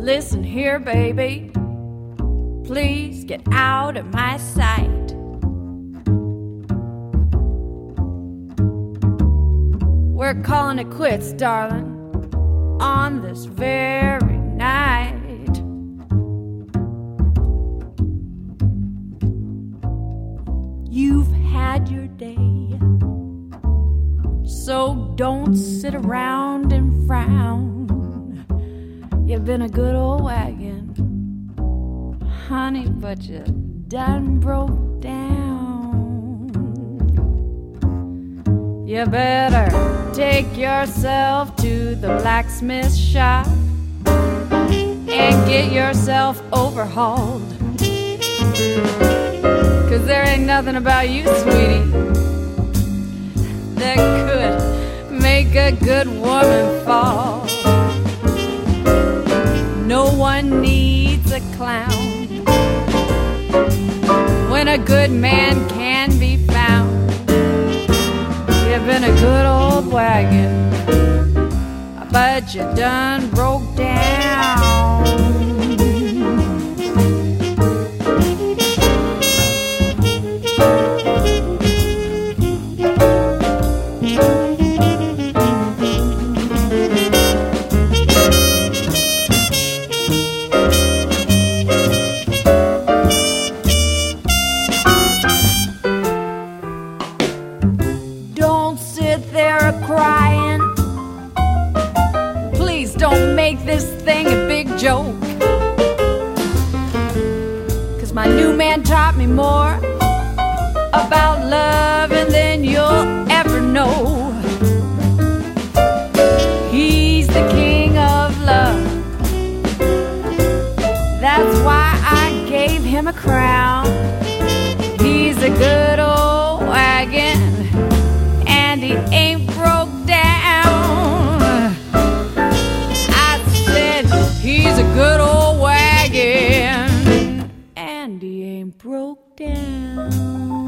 Listen here, baby, please get out of my sight. We're calling it quits, darling, on this very night. You've had your day, so don't sit around and frown. You've been a good old wagon, honey, but you done broke down. You better take yourself to the blacksmith shop and get yourself overhauled. 'Cause there ain't nothing about you, sweetie, that could make a good woman fall. No one needs a clown when a good man can be found. You've been a good old wagon, but you done broke down. Crying, please don't make this thing a big joke. 'Cause my new man taught me more about loving than you'll ever know. He's the king of love, that's why I gave him a crown. He's a good old wagon, and he ain't broke down. I said he's a good old wagon, and he ain't broke down.